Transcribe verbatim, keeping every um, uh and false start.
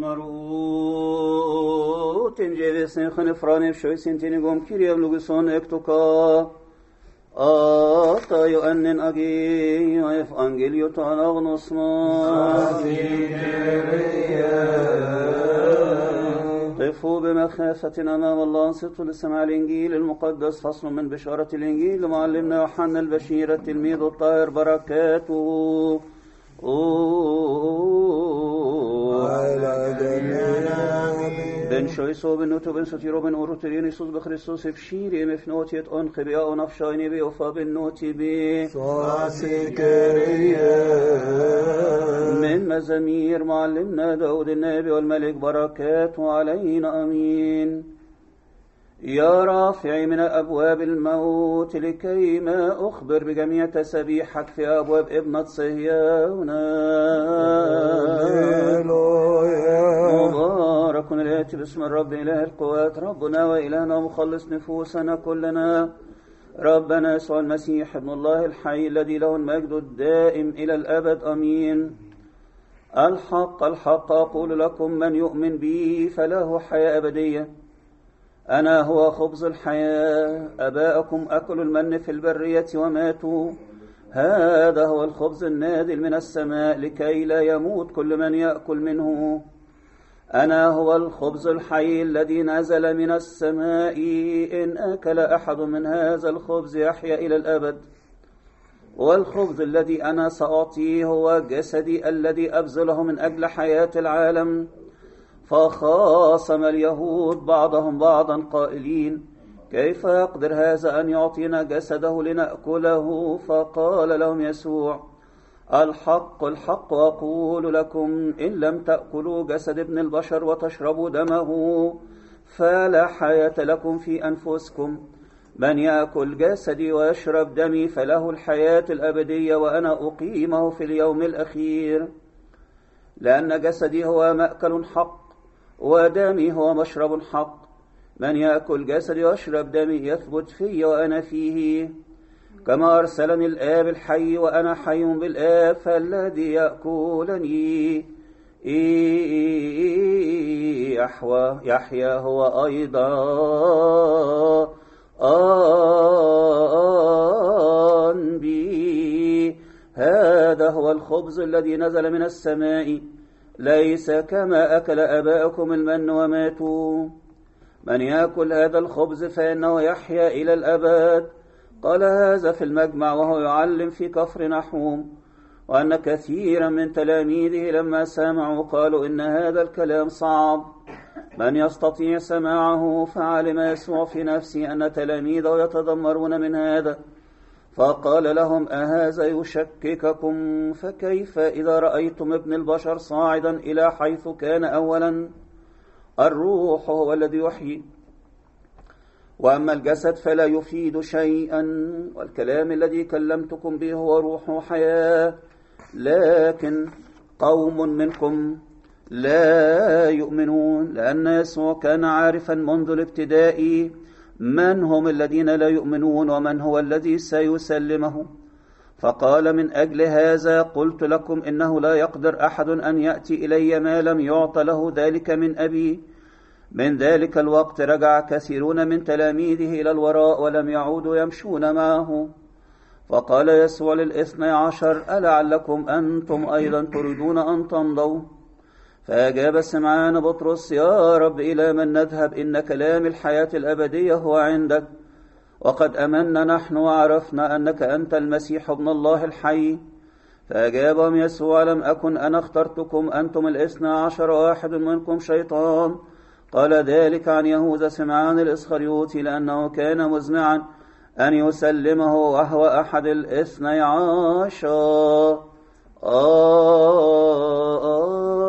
marut in jevesen khnefrane shoysin tinigom kiriyam luguson ektuka ata yoannen agi ef angelio tanagnosma قفوا بمخافة أمام الله انصتوا لسماع الإنجيل المقدس. فصل من بشارة الإنجيل لمعلمنا يوحنا البشير التلميذ الطاهر بركاته بن شويسو بن نوتو بن ستيرو بن أوروترين يسوس بخريستوس بشيري مفنوتيت أنخ بيا ونفشايني بي وفا بن نوتي بي من مزامير معلمنا داود النبي والملك بركاته علينا أمين. يا رافعي من أبواب الموت لكي ما أخبر بجميع تسبيحك في أبواب ابنة صهيون. مبارك الآتي باسم الرب إله القوات ربنا وإلهنا ومخلص نفوسنا كلنا ربنا يسوع المسيح ابن الله الحي الذي له المجد الدائم إلى الأبد أمين. الحق الحق أقول لكم من يؤمن بي فله حياة أبدية. أنا هو خبز الحياة. أباءكم أكلوا المن في البرية وماتوا. هذا هو الخبز النازل من السماء لكي لا يموت كل من يأكل منه. أنا هو الخبز الحي الذي نزل من السماء. إن أكل أحد من هذا الخبز يحيا إلى الأبد. والخبز الذي أنا سأعطيه هو جسدي الذي أبذله من أجل حياة العالم. فخاصم اليهود بعضهم بعضا قائلين كيف يقدر هذا أن يعطينا جسده لنأكله؟ فقال لهم يسوع الحق الحق أقول لكم إن لم تأكلوا جسد ابن البشر وتشربوا دمه فلا حياة لكم في أنفسكم. من يأكل جسدي ويشرب دمي فله الحياة الأبدية وأنا أقيمه في اليوم الأخير. لأن جسدي هو مأكل حق ودمي هو مشرب حق. من يأكل جسدي ويشرب دمي يثبت في وأنا فيه كما أرسلني الآب الحي وأنا حي بالآب. فالذي يأكلني يحوى يحيا هو أيضا بي. هذا هو الخبز الذي نزل من السماء ليس كما أكل أباءكم المن وماتوا. من يأكل هذا الخبز فإنه يحيا إلى الأبد. قال هذا في المجمع وهو يعلم في كفر نحوم. وأن كثيرا من تلاميذه لما سمعوا قالوا إن هذا الكلام صعب من يستطيع سماعه؟ فعلم يسوع في نفسه أن تلاميذه يتذمرون من هذا فقال لهم أهذا يشكككم؟ فكيف إذا رأيتم ابن البشر صاعدا إلى حيث كان أولا؟ الروح هو الذي يحيي وأما الجسد فلا يفيد شيئا. والكلام الذي كلمتكم به هو روح وحياة. لكن قوم منكم لا يؤمنون. لأن يسوع كان عارفا منذ الابتداء من هم الذين لا يؤمنون ومن هو الذي سيسلمه. فقال من أجل هذا قلت لكم إنه لا يقدر أحد أن يأتي إلي ما لم يعط له ذلك من أبي. من ذلك الوقت رجع كثيرون من تلاميذه إلى الوراء ولم يعودوا يمشون معه. فقال يسوع للاثني عشر ألعلكم أنتم أيضا تريدون أن تمضوا؟ فأجاب سمعان بطرس يا رب إلى من نذهب؟ إن كلام الحياة الأبدية هو عندك وقد أمنا نحن وعرفنا أنك أنت المسيح ابن الله الحي. فأجابهم يسوع لم أكن أنا اخترتكم أنتم الاثنى عشر واحد منكم شيطان. قال ذلك عن يهوذا سمعان الإسخريوطي لأنه كان مزمعا أن يسلمه وهو أحد الاثني عشر. آه آه